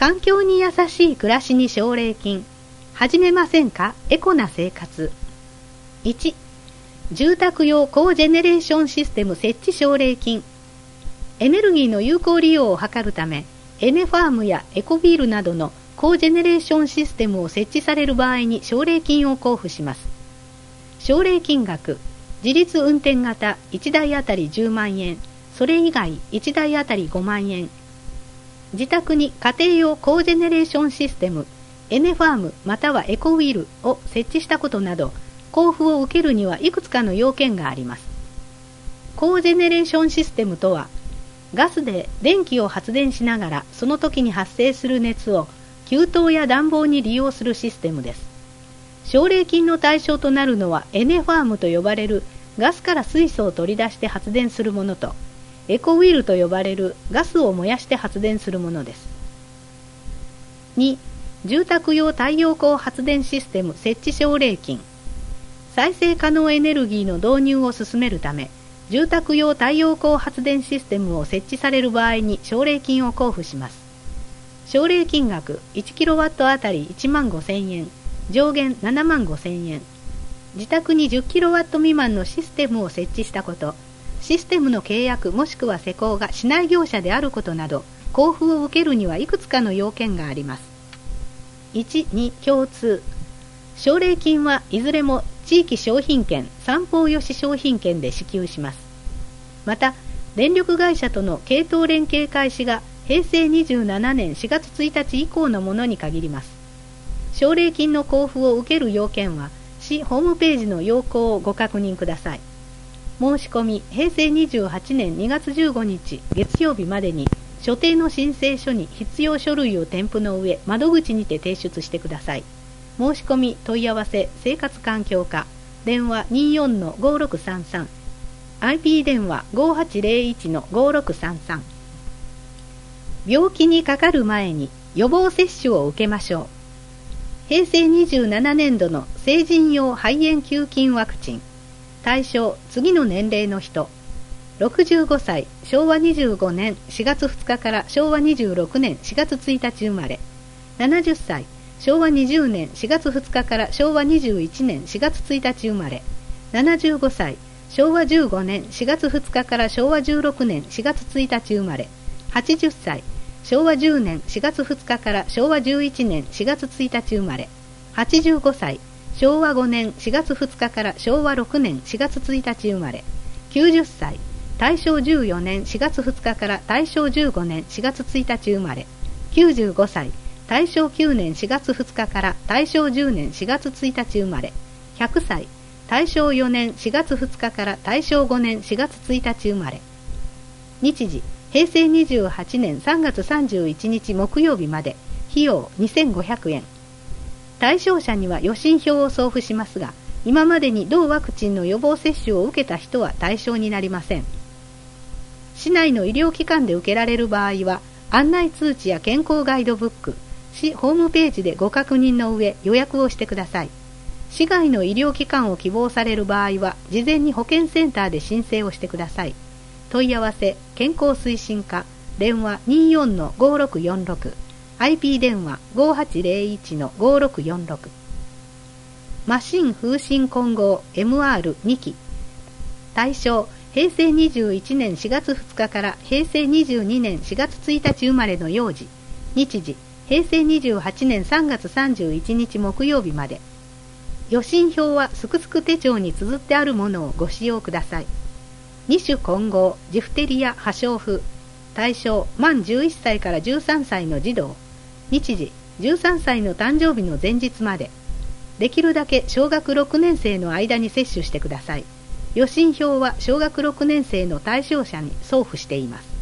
環境に優しい暮らしに奨励金。始めませんか？エコな生活。1、住宅用コージェネレーションシステム設置奨励金。エネルギーの有効利用を図るため、エネファームやエコビールなどのコージェネレーションシステムを設置される場合に奨励金を交付します。奨励金額、自立運転型1台あたり10万円、それ以外1台あたり5万円。自宅に家庭用コージェネレーションシステム、エネファームまたはエコウィルを設置したことなど、交付を受けるにはいくつかの要件があります。コージェネレーションシステムとは、ガスで電気を発電しながらその時に発生する熱を給湯や暖房に利用するシステムです。奨励金の対象となるのはエネファームと呼ばれるガスから水素を取り出して発電するものと、エコウィルと呼ばれるガスを燃やして発電するものです。2、住宅用太陽光発電システム設置奨励金。再生可能エネルギーの導入を進めるため、住宅用太陽光発電システムを設置される場合に奨励金を交付します。奨励金額 1kW あたり1万5000円、上限7万5000円。自宅に 10kW 未満のシステムを設置したこと、システムの契約もしくは施工が市内業者であることなど、交付を受けるにはいくつかの要件があります。1、2共通。奨励金はいずれも地域商品券、三方よし商品券で支給します。また、電力会社との系統連携開始が平成27年4月1日以降のものに限ります。奨励金の交付を受ける要件は、市ホームページの要項をご確認ください。申し込み、平成28年2月15日月曜日までに、所定の申請書に必要書類を添付の上、窓口にて提出してください。申し込み、問い合わせ、生活環境課、電話 24-5633、IP 電話 5801-5633。病気にかかる前に予防接種を受けましょう。平成27年度の成人用肺炎球菌ワクチン。対象、次の年齢の人。65歳、昭和25年4月2日から昭和26年4月1日生まれ。70歳、昭和20年4月2日から昭和21年4月1日生まれ。75歳、昭和15年4月2日から昭和16年4月1日生まれ。80歳、昭和10年4月2日から昭和11年4月1日生まれ。85歳、昭和5年4月2日から昭和6年4月1日生まれ。90歳、大正14年4月2日から大正15年4月1日生まれ。95歳、大正9年4月2日から大正10年4月1日生まれ。100歳、大正4年4月2日から大正5年4月1日生まれ。日時、平成28年3月31日木曜日まで。費用2500円。対象者には予診票を送付しますが、今までに同ワクチンの予防接種を受けた人は対象になりません。市内の医療機関で受けられる場合は、案内通知や健康ガイドブック、市ホームページでご確認の上予約をしてください。市外の医療機関を希望される場合は、事前に保健センターで申請をしてください。問い合わせ、健康推進課、電話 24-5646、IP 電話 5801-5646。マシン風疹混合 MR2 期。対象、平成21年4月2日から平成22年4月1日生まれの幼児。日時、平成28年3月31日木曜日まで。予診票はすくすく手帳に綴ってあるものをご使用ください。2種混合、ジフテリア破傷風。対象、満11歳から13歳の児童。日時、13歳の誕生日の前日まで。できるだけ小学6年生の間に接種してください。予診票は小学6年生の対象者に送付しています。